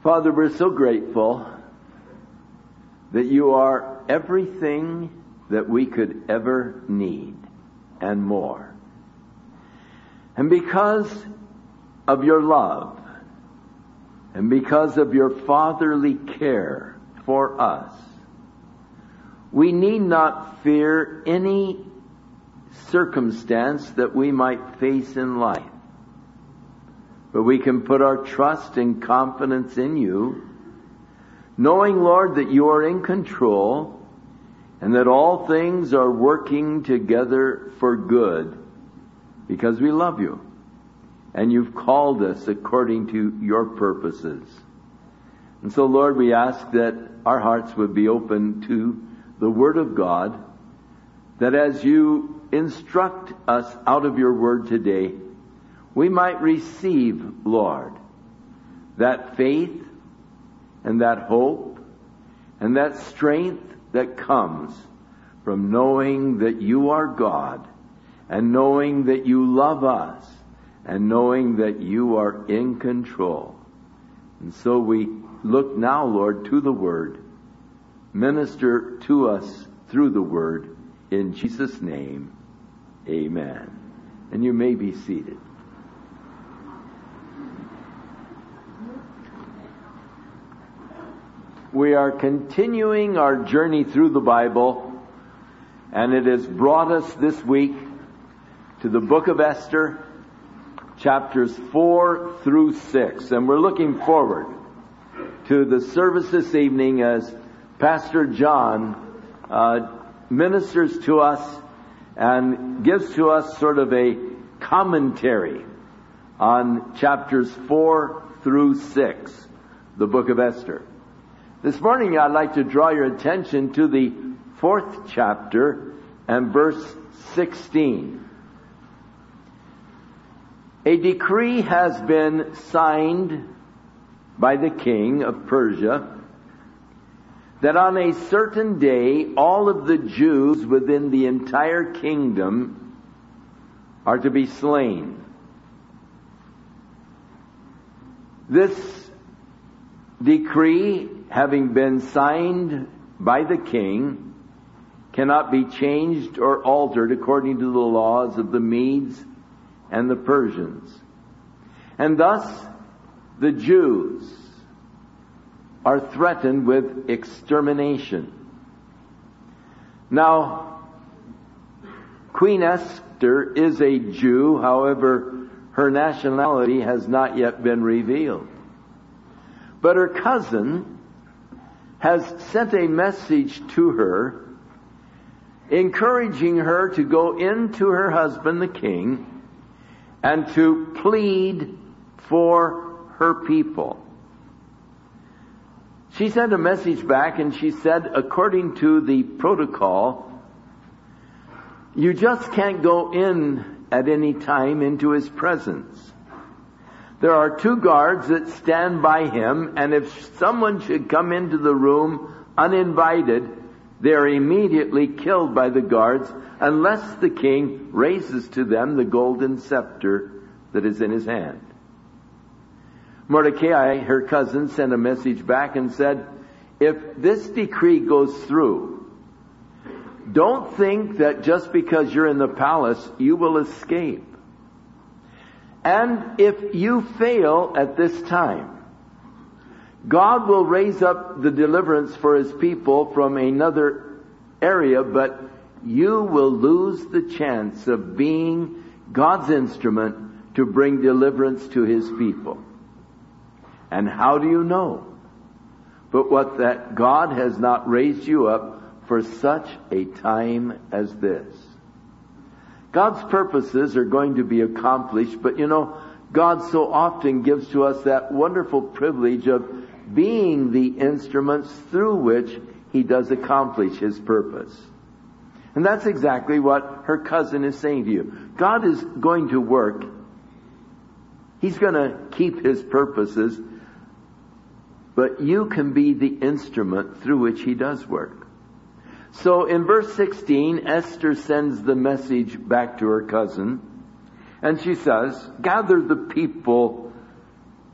Father, we're so grateful that you are everything that we could ever need and more. And because of your love and because of your fatherly care for us, we need not fear any circumstance that we might face in life. But we can put our trust and confidence in you, knowing, Lord, that you are in control and that all things are working together for good because we love you and you've called us according to your purposes. And so, Lord, we ask that our hearts would be open to the Word of God, that as you instruct us out of your Word today, we might receive, Lord, that faith and that hope and that strength that comes from knowing that you are God and knowing that you love us and knowing that you are in control. And so we look now, Lord, to the Word. Minister to us through the Word. In Jesus' name, amen. And you may be seated. We are continuing our journey through the Bible, and it has brought us this week to the book of Esther, chapters 4 through 6. And we're looking forward to the service this evening as Pastor John ministers to us and gives to us sort of a commentary on chapters 4 through 6, the book of Esther. This morning I'd like to draw your attention to the 4th chapter and verse 16. A decree has been signed by the king of Persia that on a certain day all of the Jews within the entire kingdom are to be slain. This decree, having been signed by the king, cannot be changed or altered according to the laws of the Medes and the Persians. And thus, the Jews are threatened with extermination. Now, Queen Esther is a Jew, however, her nationality has not yet been revealed. But her cousin has sent a message to her, encouraging her to go into her husband, the king, and to plead for her people. She sent a message back and she said, according to the protocol, you just can't go in at any time into his presence. There are 2 guards that stand by him, and if someone should come into the room uninvited, they are immediately killed by the guards unless the king raises to them the golden scepter that is in his hand. Mordecai, her cousin, sent a message back and said, if this decree goes through, don't think that just because you're in the palace, you will escape. And if you fail at this time, God will raise up the deliverance for his people from another area, but you will lose the chance of being God's instrument to bring deliverance to his people. And how do you know? But what that God has not raised you up for such a time as this. God's purposes are going to be accomplished, but God so often gives to us that wonderful privilege of being the instruments through which he does accomplish his purpose. And that's exactly what her cousin is saying to you. God is going to work. He's going to keep his purposes, but you can be the instrument through which he does work. So in verse 16, Esther sends the message back to her cousin, and she says, gather the people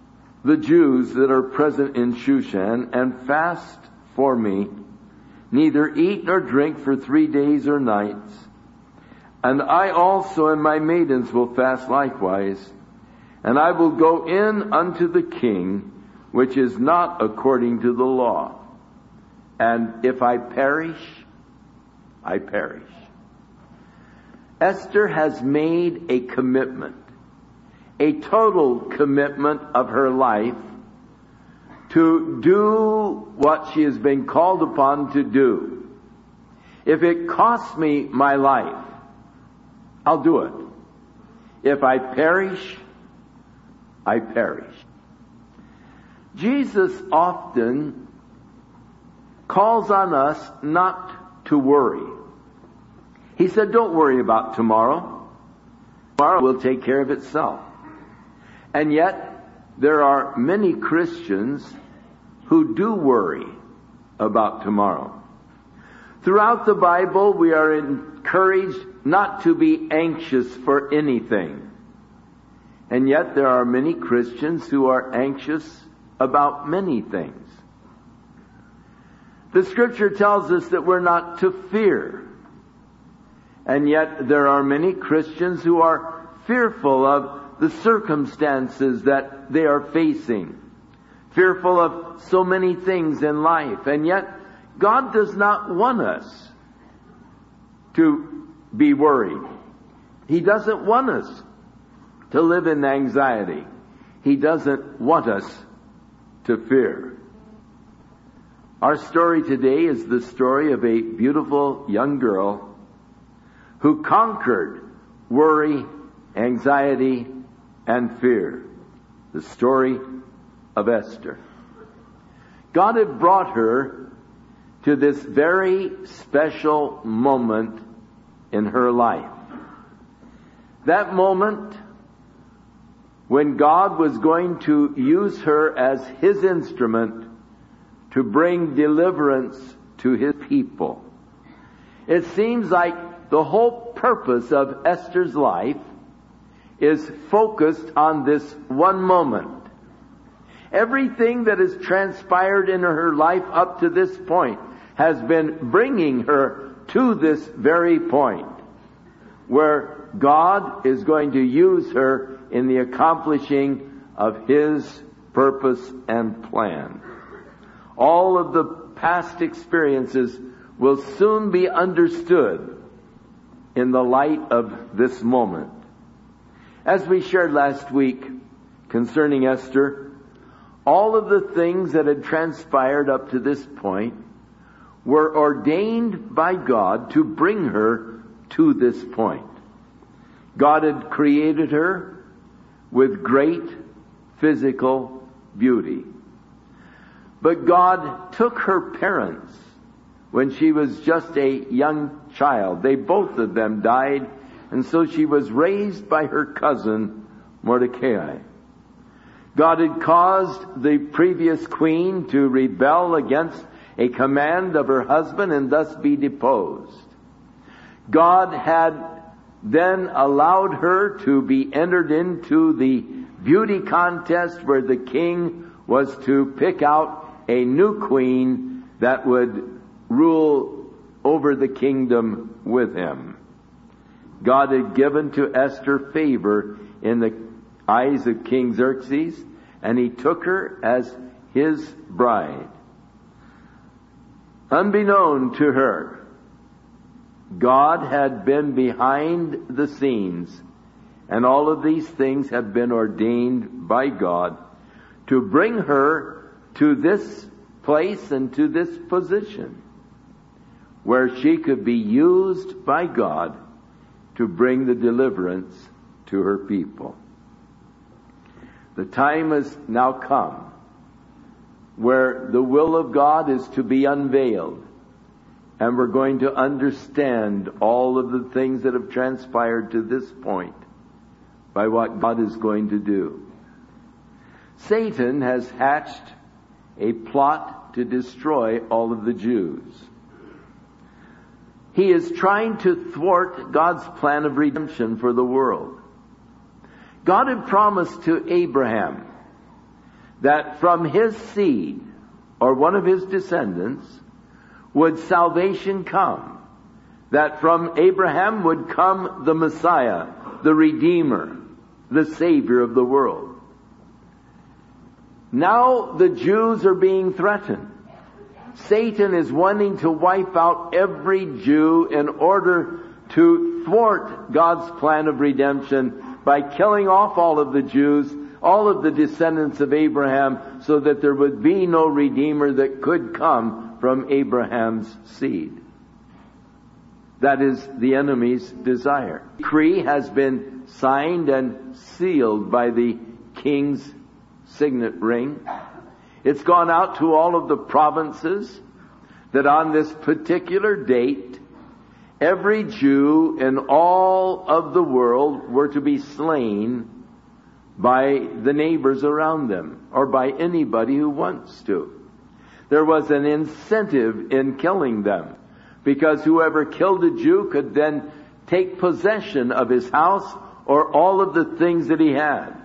the Jews that are present in Shushan, and fast for me, neither eat nor drink for 3 days or nights. And I also and my maidens will fast likewise. And I will go in unto the king, which is not according to the law. And if I perish, I perish. Esther has made a commitment, a total commitment of her life to do what she has been called upon to do. If it costs me my life, I'll do it. If I perish, I perish. Jesus often calls on us not to worry. He said, don't worry about tomorrow. Tomorrow will take care of itself. And yet, there are many Christians who do worry about tomorrow. Throughout the Bible, we are encouraged not to be anxious for anything. And yet, there are many Christians who are anxious about many things. The Scripture tells us that we're not to fear. And yet, there are many Christians who are fearful of the circumstances that they are facing, fearful of so many things in life. And yet, God does not want us to be worried. He doesn't want us to live in anxiety. He doesn't want us to fear. Our story today is the story of a beautiful young girl who conquered worry, anxiety, and fear. The story of Esther. God had brought her to this very special moment in her life. That moment when God was going to use her as His instrument to bring deliverance to His people. It seems like the whole purpose of Esther's life is focused on this one moment. Everything that has transpired in her life up to this point has been bringing her to this very point where God is going to use her in the accomplishing of His purpose and plan. All of the past experiences will soon be understood in the light of this moment. As we shared last week concerning Esther, all of the things that had transpired up to this point were ordained by God to bring her to this point. God had created her with great physical beauty. But God took her parents when she was just a young child. They both of them died, and so she was raised by her cousin Mordecai. God had caused the previous queen to rebel against a command of her husband and thus be deposed. God had then allowed her to be entered into the beauty contest where the king was to pick out a new queen that would rule over the kingdom with him. God had given to Esther favor in the eyes of King Xerxes, and he took her as his bride. Unbeknown to her, God had been behind the scenes, and all of these things have been ordained by God to bring her to this place and to this position where she could be used by God to bring the deliverance to her people. The time has now come where the will of God is to be unveiled, and we're going to understand all of the things that have transpired to this point by what God is going to do. Satan has hatched a plot to destroy all of the Jews. He is trying to thwart God's plan of redemption for the world. God had promised to Abraham that from his seed, or one of his descendants, would salvation come. That from Abraham would come the Messiah, the Redeemer, the Savior of the world. Now the Jews are being threatened. Satan is wanting to wipe out every Jew in order to thwart God's plan of redemption by killing off all of the Jews, all of the descendants of Abraham, so that there would be no Redeemer that could come from Abraham's seed. That is the enemy's desire. The decree has been signed and sealed by the king's signet ring. It's gone out to all of the provinces that on this particular date, every Jew in all of the world were to be slain by the neighbors around them, or by anybody who wants to. There was an incentive in killing them, because whoever killed a Jew could then take possession of his house or all of the things that he had.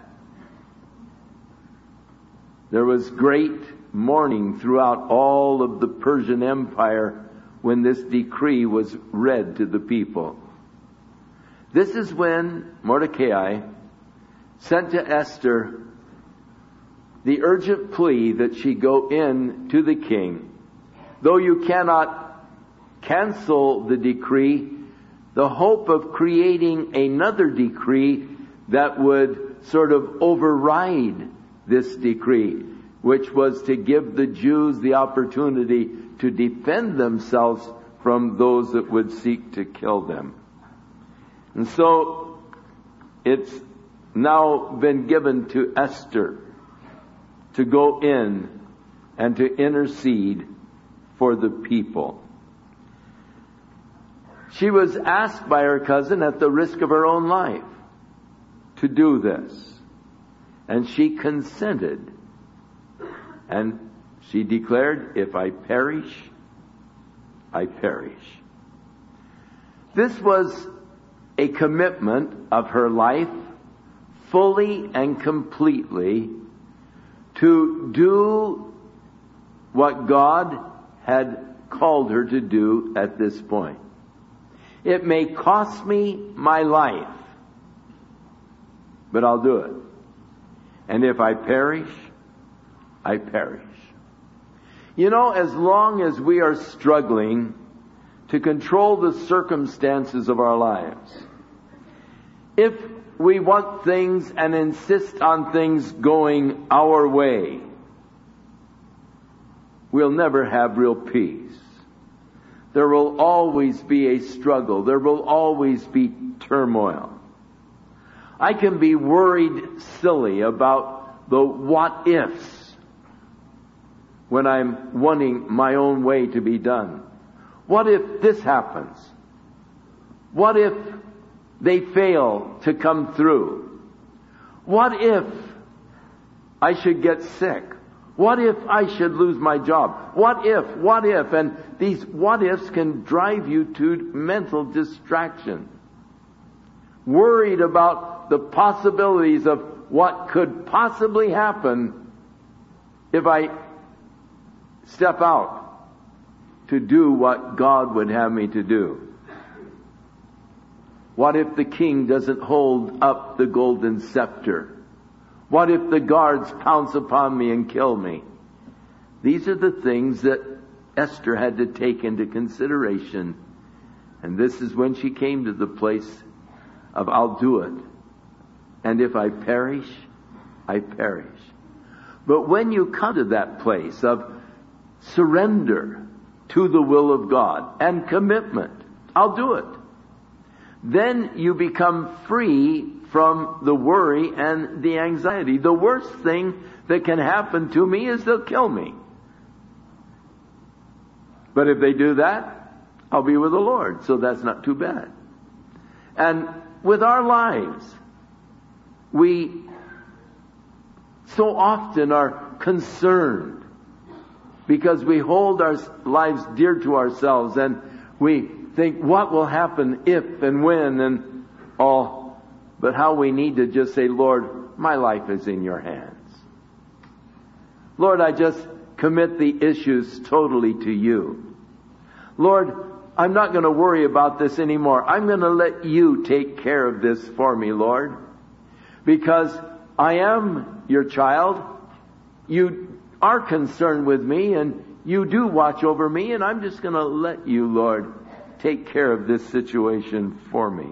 There was great mourning throughout all of the Persian Empire when this decree was read to the people. This is when Mordecai sent to Esther the urgent plea that she go in to the king. Though you cannot cancel the decree, the hope of creating another decree that would sort of override this decree, which was to give the Jews the opportunity to defend themselves from those that would seek to kill them. And so it's now been given to Esther to go in and to intercede for the people. She was asked by her cousin at the risk of her own life to do this. And she consented. And she declared, if I perish, I perish. This was a commitment of her life, fully and completely, to do what God had called her to do at this point. It may cost me my life, but I'll do it. And if I perish, I perish. You know, as long as we are struggling to control the circumstances of our lives, if we want things and insist on things going our way, we'll never have real peace. There will always be a struggle. There will always be turmoil. I can be worried silly about the what ifs when I'm wanting my own way to be done. What if this happens? What if they fail to come through? What if I should get sick? What if I should lose my job? What if? And these what ifs can drive you to mental distraction. Worried about the possibilities of what could possibly happen if I step out to do what God would have me to do. What if the king doesn't hold up the golden scepter? What if the guards pounce upon me and kill me? These are the things that Esther had to take into consideration. And this is when she came to the place of I'll do it. And if I perish, I perish. But when you come to that place of surrender to the will of God and commitment, I'll do it, then you become free from the worry and the anxiety. The worst thing that can happen to me is they'll kill me. But if they do that, I'll be with the Lord, so that's not too bad. And with our lives, we so often are concerned because we hold our lives dear to ourselves and we think what will happen if and when and all. But how we need to just say, Lord, my life is in your hands. Lord, I just commit the issues totally to you. Lord, I'm not going to worry about this anymore. I'm going to let you take care of this for me, Lord. Because I am your child. You are concerned with me and you do watch over me, and I'm just going to let you, Lord, take care of this situation for me.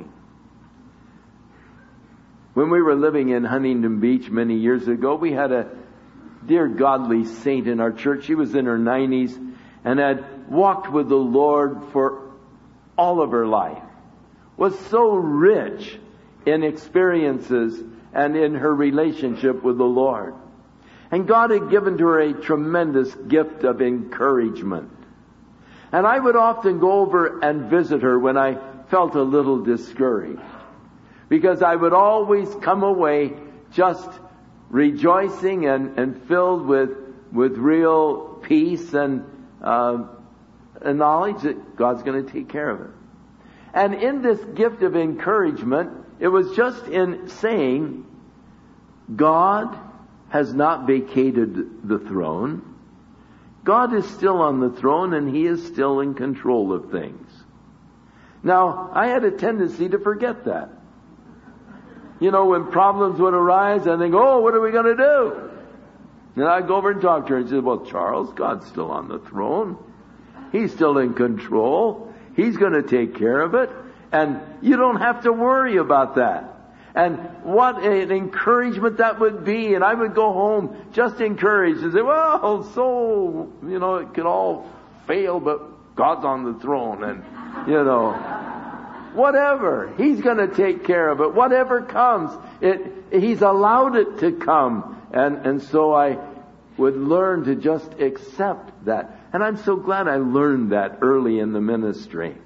When we were living in Huntington Beach many years ago, we had a dear godly saint in our church. She was in her 90s and had walked with the Lord for all of her life. Was so rich in experiences and in her relationship with the Lord. And God had given to her a tremendous gift of encouragement. And I would often go over and visit her when I felt a little discouraged. Because I would always come away just rejoicing and filled with real peace and knowledge that God's going to take care of it. And in this gift of encouragement, it was just in saying, God has not vacated the throne. God is still on the throne and He is still in control of things. Now, I had a tendency to forget that. You know, when problems would arise, I think, oh, what are we going to do? And I'd go over and talk to her and say, well, Charles, God's still on the throne. He's still in control. He's going to take care of it. And you don't have to worry about that. And what an encouragement that would be. And I would go home just encouraged and say, well, so, you know, it could all fail, but God's on the throne. And, you know, whatever. He's going to take care of it. Whatever comes, He's allowed it to come. And so I would learn to just accept that. And I'm so glad I learned that early in the ministry.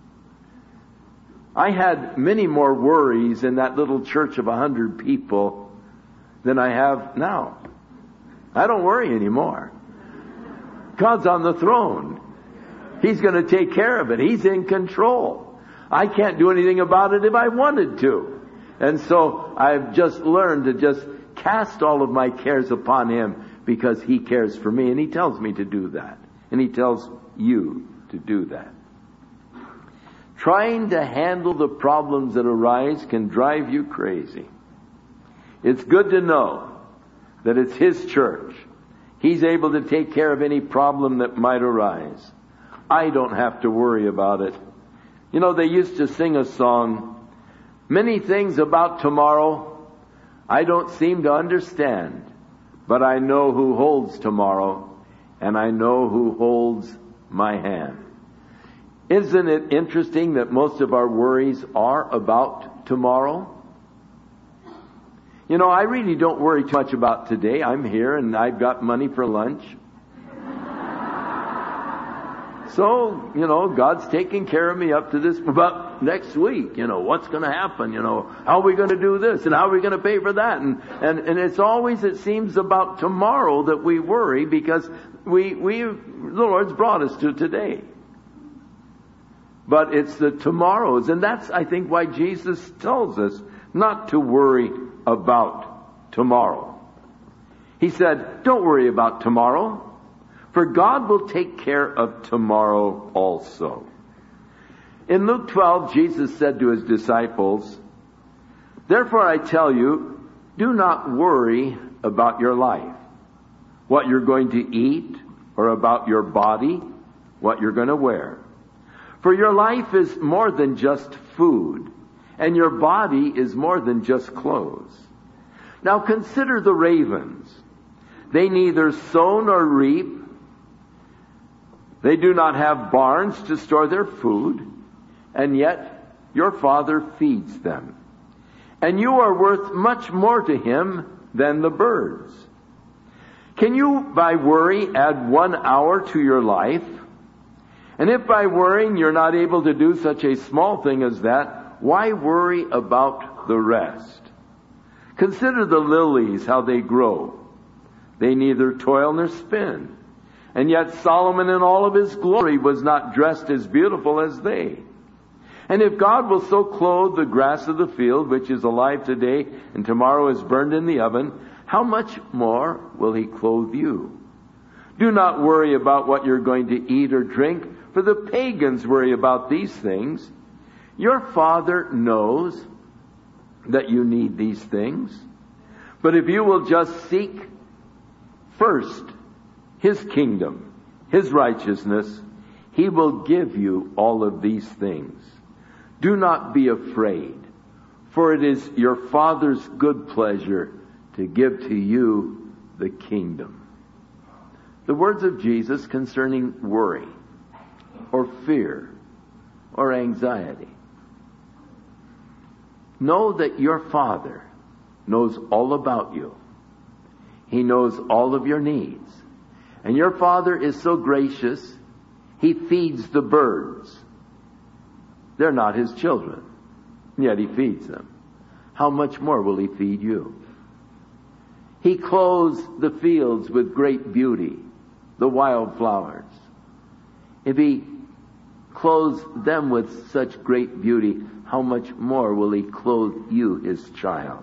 I had many more worries in that little church of 100 people than I have now. I don't worry anymore. God's on the throne. He's going to take care of it. He's in control. I can't do anything about it if I wanted to. And so I've just learned to just cast all of my cares upon Him because He cares for me. And He tells me to do that. And He tells you to do that. Trying to handle the problems that arise can drive you crazy. It's good to know that it's His church. He's able to take care of any problem that might arise. I don't have to worry about it. You know, they used to sing a song, many things about tomorrow I don't seem to understand, but I know who holds tomorrow, and I know who holds my hand. Isn't it interesting that most of our worries are about tomorrow? You know, I really don't worry too much about today. I'm here and I've got money for lunch. So, you know, God's taking care of me up to this about next week. You know, what's going to happen? You know, how are we going to do this? And how are we going to pay for that? And it's always, it seems, about tomorrow that we worry because the Lord's brought us to today. But it's the tomorrows. And that's, I think, why Jesus tells us not to worry about tomorrow. He said, don't worry about tomorrow, for God will take care of tomorrow also. In Luke 12, Jesus said to His disciples, therefore I tell you, do not worry about your life, what you're going to eat, or about your body, what you're going to wear. For your life is more than just food, and your body is more than just clothes. Now consider the ravens. They neither sow nor reap. They do not have barns to store their food, and yet your Father feeds them. And you are worth much more to Him than the birds. Can you, by worry, add 1 hour to your life? And if by worrying you're not able to do such a small thing as that, why worry about the rest? Consider the lilies, how they grow. They neither toil nor spin. And yet Solomon in all of his glory was not dressed as beautiful as they. And if God will so clothe the grass of the field, which is alive today and tomorrow is burned in the oven, how much more will He clothe you? Do not worry about what you're going to eat or drink, for the pagans worry about these things. Your Father knows that you need these things. But if you will just seek first His kingdom, His righteousness, He will give you all of these things. Do not be afraid, for it is your Father's good pleasure to give to you the kingdom. The words of Jesus concerning worry, or fear, or anxiety. Know that your Father knows all about you. He knows all of your needs. And your Father is so gracious, He feeds the birds. They're not His children, yet He feeds them. How much more will He feed you? He clothes the fields with great beauty, the wildflowers. If He clothes them with such great beauty, how much more will He clothe you, His child?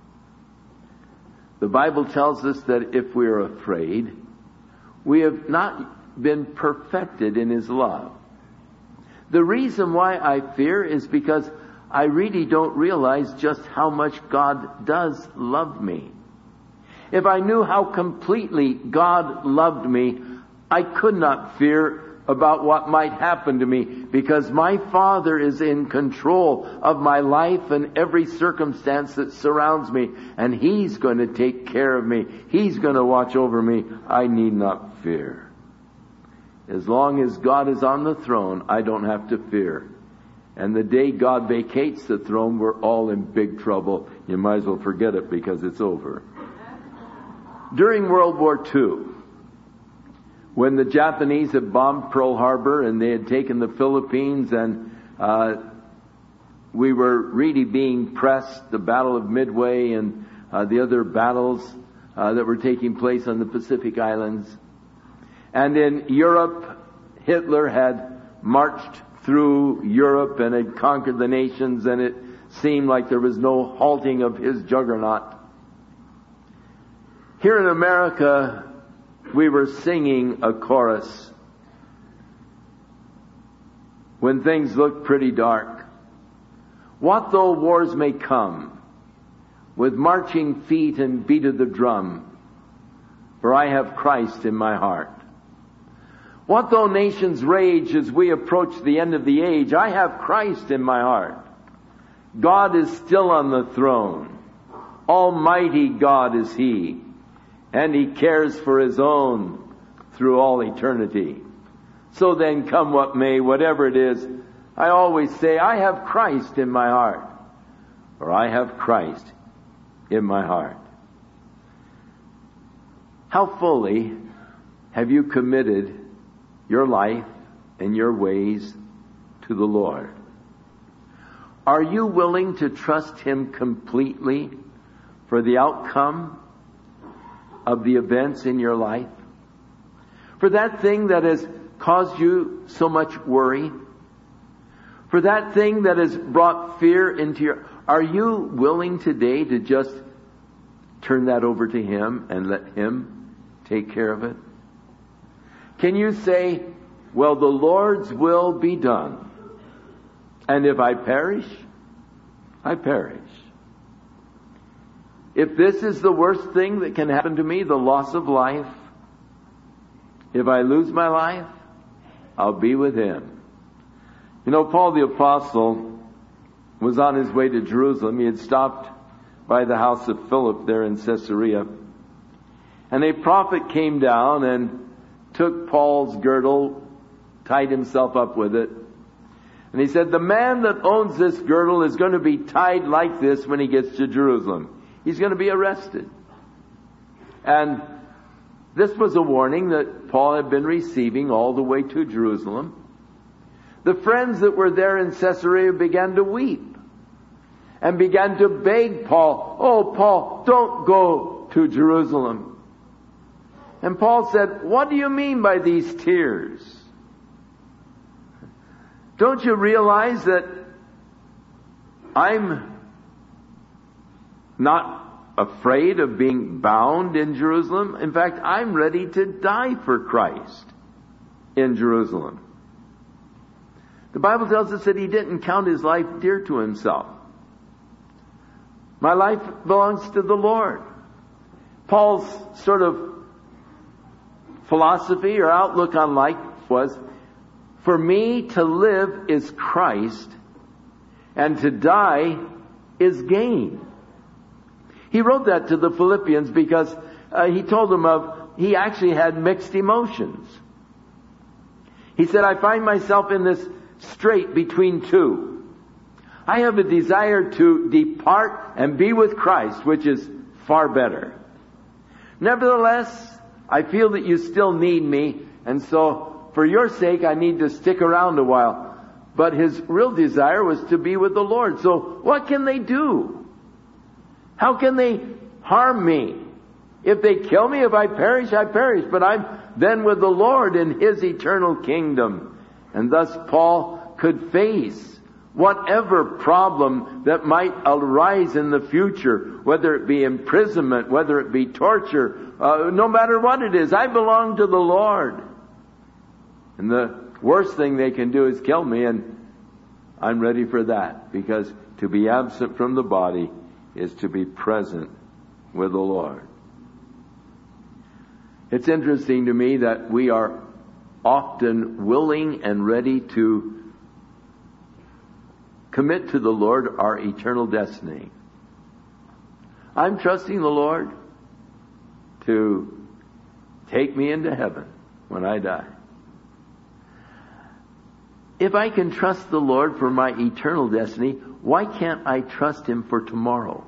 The Bible tells us that if we are afraid, we have not been perfected in His love. The reason why I fear is because I really don't realize just how much God does love me. If I knew how completely God loved me, I could not fear about what might happen to me, because my Father is in control of my life and every circumstance that surrounds me, and He's going to take care of me. He's going to watch over me. I need not fear. As long as God is on the throne, I don't have to fear. And the day God vacates the throne, we're all in big trouble. You might as well forget it because it's over. During World War II, when the Japanese had bombed Pearl Harbor and they had taken the Philippines, and we were really being pressed, the Battle of Midway and the other battles that were taking place on the Pacific Islands. And in Europe, Hitler had marched through Europe and had conquered the nations, and it seemed like there was no halting of his juggernaut. Here in America, we were singing a chorus when things looked pretty dark. What though wars may come, with marching feet and beat of the drum, for I have Christ in my heart. What though nations rage as we approach the end of the age, I have Christ in my heart. God is still on the throne. Almighty God is He, and He cares for His own through all eternity. So then, come what may, whatever it is, I always say, I have Christ in my heart, or I have Christ in my heart. How fully have you committed your life and your ways to the Lord? Are you willing to trust Him completely for the outcome of the events in your life? For that thing that has caused you so much worry? For that thing that has brought fear into your... Are you willing today to just turn that over to Him and let Him take care of it? Can you say, well, the Lord's will be done, and if I perish, I perish. If this is the worst thing that can happen to me, the loss of life, if I lose my life, I'll be with Him. You know, Paul the Apostle was on his way to Jerusalem. He had stopped by the house of Philip there in Caesarea. And a prophet came down and took Paul's girdle, tied himself up with it. And he said, the man that owns this girdle is going to be tied like this when he gets to Jerusalem. He's going to be arrested. And this was a warning that Paul had been receiving all the way to Jerusalem. The friends that were there in Caesarea began to weep and began to beg Paul, oh, Paul, don't go to Jerusalem. And Paul said, what do you mean by these tears? Don't you realize that I'm not afraid of being bound in Jerusalem. In fact, I'm ready to die for Christ in Jerusalem. The Bible tells us that he didn't count his life dear to himself. My life belongs to the Lord. Paul's sort of philosophy or outlook on life was, for me to live is Christ, and to die is gain. He wrote that to the Philippians because he told them he actually had mixed emotions. He said, I find myself in this strait between two. I have a desire to depart and be with Christ, which is far better. Nevertheless, I feel that you still need me, and so for your sake I need to stick around a while. But his real desire was to be with the Lord. So what can they do? How can they harm me? If they kill me, if I perish, I perish. But I'm then with the Lord in his eternal kingdom. And thus Paul could face whatever problem that might arise in the future, whether it be imprisonment, whether it be torture, no matter what it is. I belong to the Lord. And the worst thing they can do is kill me, and I'm ready for that, because to be absent from the body is to be present with the Lord. It's interesting to me that we are often willing and ready to commit to the Lord our eternal destiny. I'm trusting the Lord to take me into heaven when I die. If I can trust the Lord for my eternal destiny, why can't I trust him for tomorrow?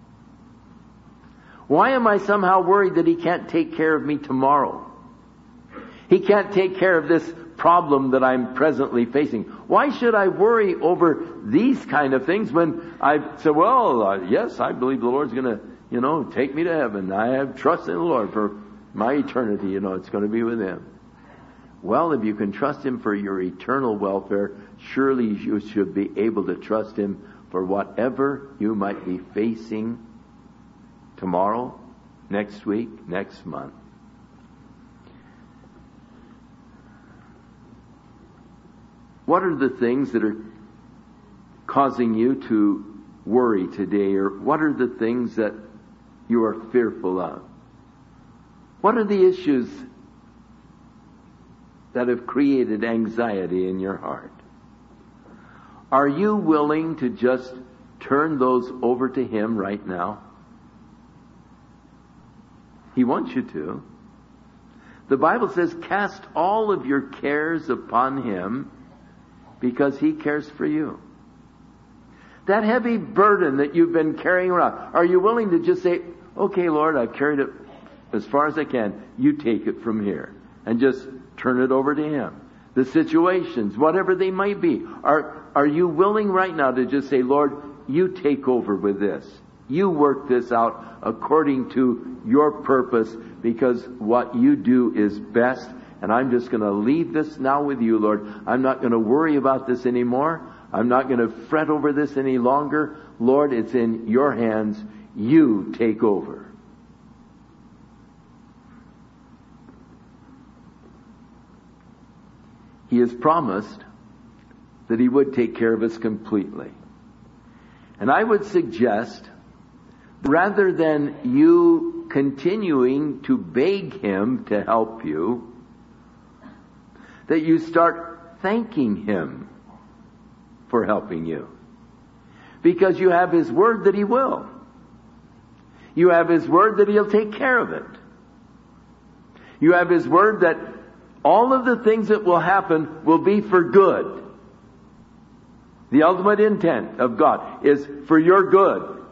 Why am I somehow worried that he can't take care of me tomorrow? He can't take care of this problem that I'm presently facing. Why should I worry over these kind of things when I say, yes, I believe the Lord's going to, take me to heaven. I have trust in the Lord for my eternity. It's going to be with him. Well, if you can trust him for your eternal welfare, surely you should be able to trust him for whatever you might be facing tomorrow, next week, next month. What are the things that are causing you to worry today, or what are the things that you are fearful of? What are the issues that have created anxiety in your heart? Are you willing to just turn those over to him right now? He wants you to. The Bible says, cast all of your cares upon him because he cares for you. That heavy burden that you've been carrying around, are you willing to just say, okay, Lord, I've carried it as far as I can. You take it from here. And just turn it over to him. The situations, whatever they might be. Are you willing right now to just say, Lord, you take over with this. You work this out according to your purpose, because what you do is best. And I'm just going to leave this now with you, Lord. I'm not going to worry about this anymore. I'm not going to fret over this any longer. Lord, it's in your hands. You take over. He has promised that he would take care of us completely. And I would suggest, rather than you continuing to beg him to help you, that you start thanking him for helping you. Because you have his word that he will. You have his word that he'll take care of it. You have his word that all of the things that will happen will be for good. The ultimate intent of God is for your good.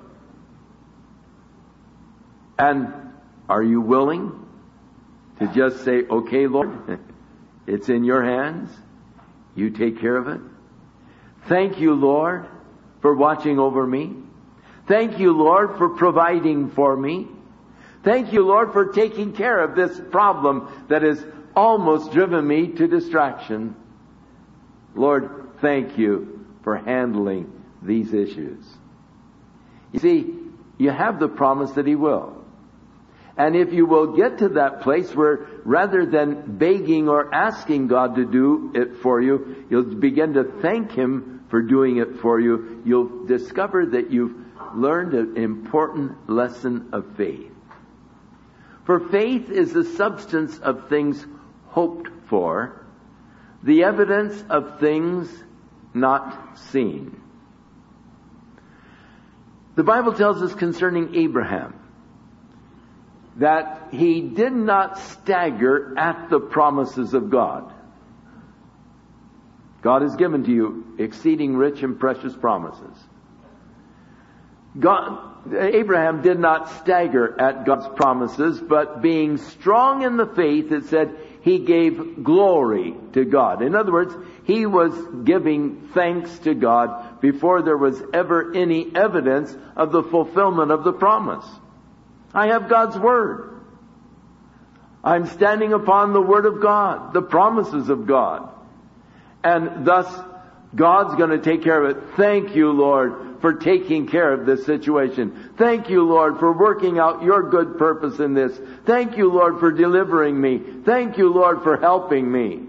And are you willing to just say, okay, Lord, it's in your hands. You take care of it. Thank you, Lord, for watching over me. Thank you, Lord, for providing for me. Thank you, Lord, for taking care of this problem that has almost driven me to distraction. Lord, thank you for handling these issues. You see, you have the promise that He will. And if you will get to that place where rather than begging or asking God to do it for you, you'll begin to thank Him for doing it for you, you'll discover that you've learned an important lesson of faith. For faith is the substance of things hoped for, the evidence of things not seen. The Bible tells us concerning Abraham that he did not stagger at the promises of God. God has given to you exceeding rich and precious promises. Abraham did not stagger at God's promises, but being strong in the faith, it said, he gave glory to God. In other words, he was giving thanks to God before there was ever any evidence of the fulfillment of the promise. I have God's Word. I'm standing upon the Word of God, the promises of God. And thus, God's going to take care of it. Thank you, Lord, for taking care of this situation. Thank you, Lord, for working out your good purpose in this. Thank you, Lord, for delivering me. Thank you, Lord, for helping me.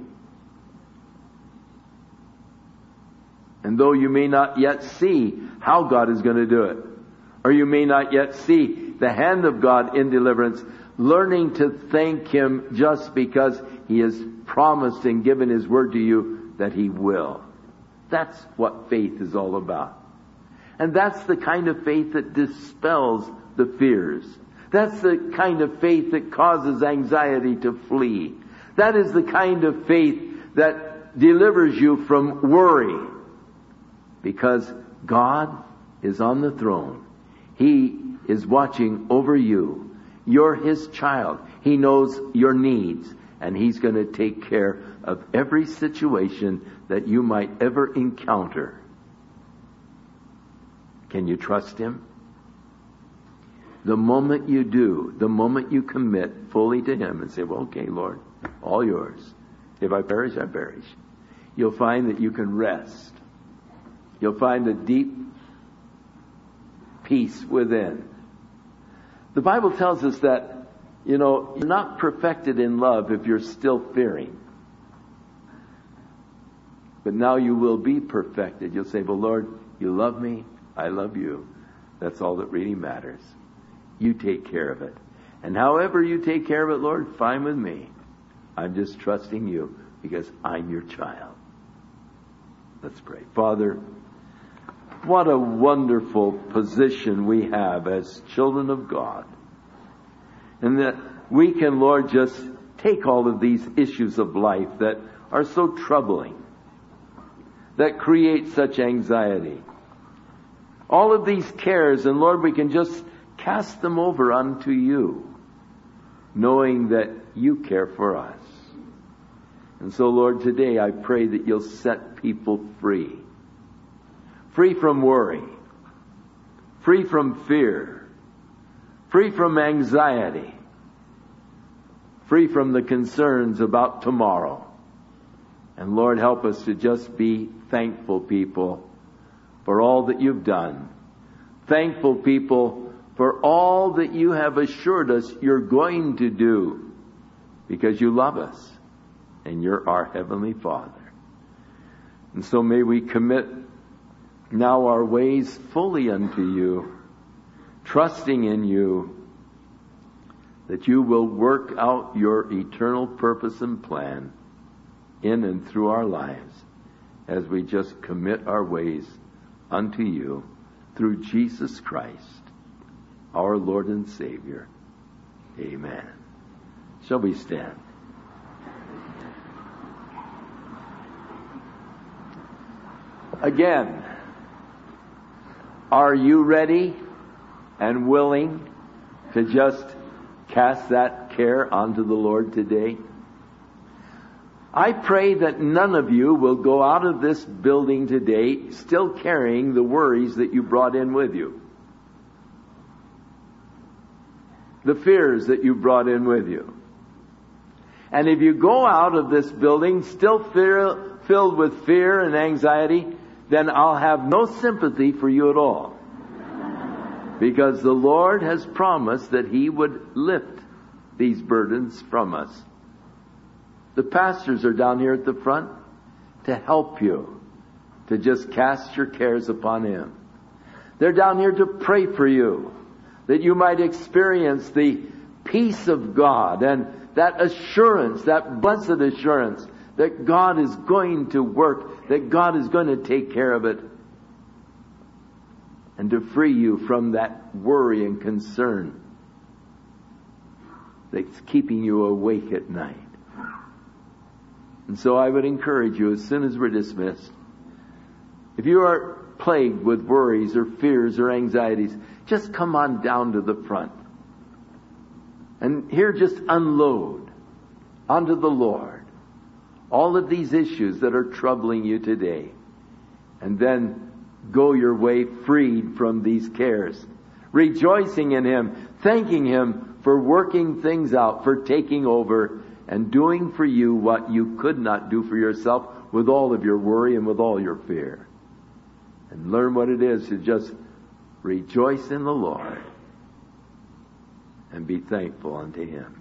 And though you may not yet see how God is going to do it, or you may not yet see the hand of God in deliverance, learning to thank Him just because He has promised and given His word to you that He will. That's what faith is all about. And that's the kind of faith that dispels the fears. That's the kind of faith that causes anxiety to flee. That is the kind of faith that delivers you from worry. Because God is on the throne. He is watching over you. You're His child. He knows your needs. And He's going to take care of every situation that you might ever encounter. Can you trust Him? The moment you do, the moment you commit fully to Him and say, well, okay, Lord, all yours. If I perish, I perish. You'll find that you can rest. You'll find a deep peace within. The Bible tells us that, you're not perfected in love if you're still fearing. But now you will be perfected. You'll say, well, Lord, you love me. I love you. That's all that really matters. You take care of it. And however you take care of it, Lord, fine with me. I'm just trusting you because I'm your child. Let's pray. Father, what a wonderful position we have as children of God. And that we can, Lord, just take all of these issues of life that are so troubling, that create such anxiety. All of these cares, and Lord, we can just cast them over unto you, knowing that you care for us. And so, Lord, today I pray that you'll set people free. Free from worry. Free from fear. Free from anxiety. Free from the concerns about tomorrow. And Lord, help us to just be thankful people for all that you've done. Thankful people for all that you have assured us you're going to do, because you love us and you're our Heavenly Father. And so may we commit now our ways fully unto you, trusting in you that you will work out your eternal purpose and plan in and through our lives as we just commit our ways unto you through Jesus Christ, our Lord and Savior. Amen. Shall we stand? Again, are you ready and willing to just cast that care onto the Lord today? I pray that none of you will go out of this building today still carrying the worries that you brought in with you. The fears that you brought in with you. And if you go out of this building still filled with fear and anxiety, then I'll have no sympathy for you at all. Because the Lord has promised that He would lift these burdens from us. The pastors are down here at the front to help you, to just cast your cares upon Him. They're down here to pray for you, that you might experience the peace of God and that assurance, that blessed assurance that God is going to work, that God is going to take care of it, and to free you from that worry and concern that's keeping you awake at night. And so I would encourage you, as soon as we're dismissed, if you are plagued with worries or fears or anxieties, just come on down to the front. And here just unload onto the Lord all of these issues that are troubling you today. And then go your way freed from these cares, rejoicing in Him, thanking Him for working things out, for taking over and doing for you what you could not do for yourself with all of your worry and with all your fear. And learn what it is to just rejoice in the Lord and be thankful unto Him.